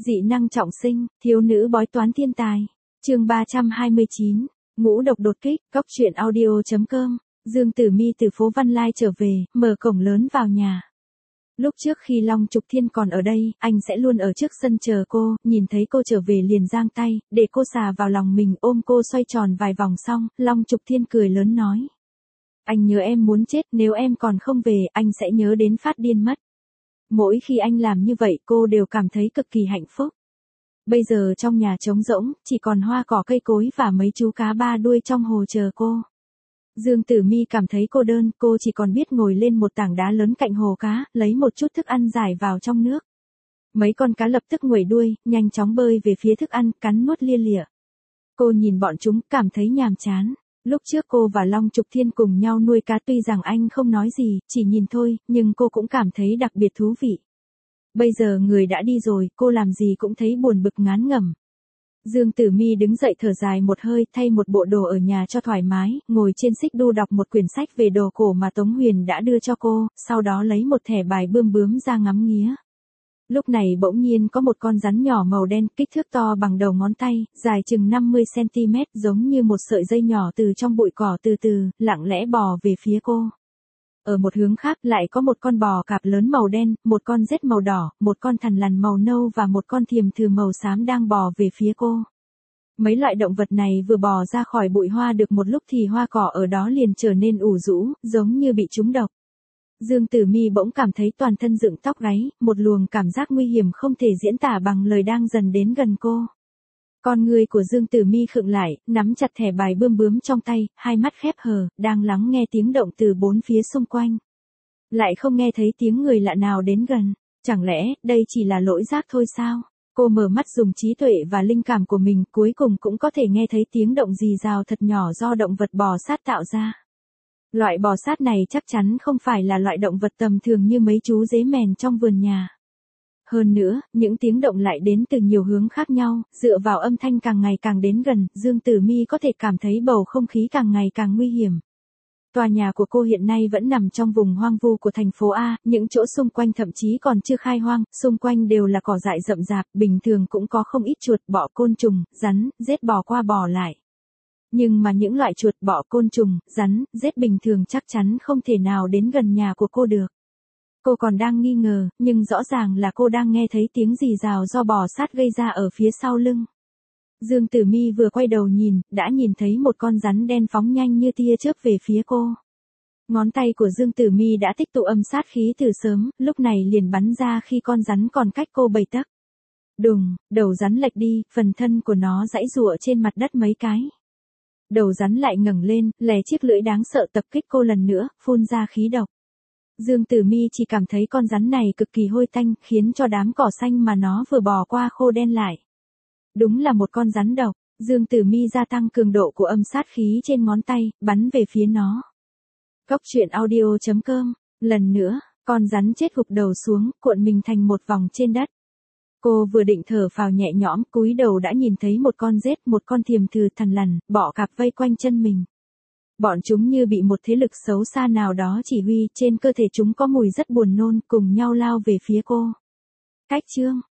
Dị năng trọng sinh, thiếu nữ bói toán thiên tài. Chương 329, ngũ độc đột kích, Cốc truyện audio.com. Dương Tử Mi từ phố Văn Lai trở về, mở cổng lớn vào nhà. Lúc trước khi Long Trục Thiên còn ở đây, anh sẽ luôn ở trước sân chờ cô, nhìn thấy cô trở về liền giang tay, để cô xà vào lòng mình, ôm cô xoay tròn vài vòng xong, Long Trục Thiên cười lớn nói. Anh nhớ em muốn chết, nếu em còn không về, anh sẽ nhớ đến phát điên mất. Mỗi khi anh làm như vậy cô đều cảm thấy cực kỳ hạnh phúc. Bây giờ trong nhà trống rỗng, chỉ còn hoa cỏ cây cối và mấy chú cá ba đuôi trong hồ chờ cô. Dương Tử Mi cảm thấy cô đơn, cô chỉ còn biết ngồi lên một tảng đá lớn cạnh hồ cá, lấy một chút thức ăn rải vào trong nước. Mấy con cá lập tức nguẩy đuôi, nhanh chóng bơi về phía thức ăn, cắn nuốt lia lịa. Cô nhìn bọn chúng, cảm thấy nhàm chán. Lúc trước cô và Long Trục Thiên cùng nhau nuôi cá, tuy rằng anh không nói gì, chỉ nhìn thôi, nhưng cô cũng cảm thấy đặc biệt thú vị. Bây giờ người đã đi rồi, cô làm gì cũng thấy buồn bực ngán ngẩm. Dương Tử Mi đứng dậy thở dài một hơi, thay một bộ đồ ở nhà cho thoải mái, ngồi trên xích đu đọc một quyển sách về đồ cổ mà Tống Huyền đã đưa cho cô, sau đó lấy một thẻ bài bươm bướm ra ngắm nghía. Lúc này bỗng nhiên có một con rắn nhỏ màu đen, kích thước to bằng đầu ngón tay, dài chừng 50 cm, giống như một sợi dây nhỏ từ trong bụi cỏ từ từ, lặng lẽ bò về phía cô. Ở một hướng khác lại có một con bò cạp lớn màu đen, một con rết màu đỏ, một con thằn lằn màu nâu và một con thiềm thừ màu xám đang bò về phía cô. Mấy loại động vật này vừa bò ra khỏi bụi hoa được một lúc thì hoa cỏ ở đó liền trở nên ủ rũ, giống như bị trúng độc. Dương Tử Mi bỗng cảm thấy toàn thân dựng tóc gáy, một luồng cảm giác nguy hiểm không thể diễn tả bằng lời đang dần đến gần cô. Con người của Dương Tử Mi khựng lại, nắm chặt thẻ bài bươm bướm trong tay, hai mắt khép hờ, đang lắng nghe tiếng động từ bốn phía xung quanh. Lại không nghe thấy tiếng người lạ nào đến gần, chẳng lẽ đây chỉ là lỗi giác thôi sao? Cô mở mắt dùng trí tuệ và linh cảm của mình, cuối cùng cũng có thể nghe thấy tiếng động rì rào thật nhỏ do động vật bò sát tạo ra. Loại bò sát này chắc chắn không phải là loại động vật tầm thường như mấy chú dế mèn trong vườn nhà. Hơn nữa, những tiếng động lại đến từ nhiều hướng khác nhau, dựa vào âm thanh càng ngày càng đến gần, Dương Tử Mi có thể cảm thấy bầu không khí càng ngày càng nguy hiểm. Tòa nhà của cô hiện nay vẫn nằm trong vùng hoang vu của thành phố A, những chỗ xung quanh thậm chí còn chưa khai hoang, xung quanh đều là cỏ dại rậm rạp, bình thường cũng có không ít chuột, bọ, côn trùng, rắn, rết bò qua bò lại. Nhưng mà những loại chuột, bọ, côn trùng, rắn, rết bình thường chắc chắn không thể nào đến gần nhà của cô được. Cô còn đang nghi ngờ, nhưng rõ ràng là cô đang nghe thấy tiếng rì rào do bò sát gây ra ở phía sau lưng. Dương Tử Mi vừa quay đầu nhìn, đã nhìn thấy một con rắn đen phóng nhanh như tia chớp về phía cô. Ngón tay của Dương Tử Mi đã tích tụ âm sát khí từ sớm, lúc này liền bắn ra khi con rắn còn cách cô 7 tấc. Đùng, đầu rắn lệch đi, phần thân của nó giãy giụa trên mặt đất mấy cái. Đầu rắn lại ngẩng lên, lè chiếc lưỡi đáng sợ tập kích cô lần nữa, phun ra khí độc. Dương Tử Mi chỉ cảm thấy con rắn này cực kỳ hôi tanh, khiến cho đám cỏ xanh mà nó vừa bò qua khô đen lại. Đúng là một con rắn độc. Dương Tử Mi gia tăng cường độ của âm sát khí trên ngón tay, bắn về phía nó. Cốc truyện audio.com. Lần nữa, con rắn chết gục đầu xuống, cuộn mình thành một vòng trên đất. Cô vừa định thở phào nhẹ nhõm, cúi đầu đã nhìn thấy một con rết, một con thiềm thừ, thằn lằn, bọ cạp vây quanh chân mình. Bọn chúng như bị một thế lực xấu xa nào đó chỉ huy, trên cơ thể chúng có mùi rất buồn nôn, cùng nhau lao về phía cô. Cách chương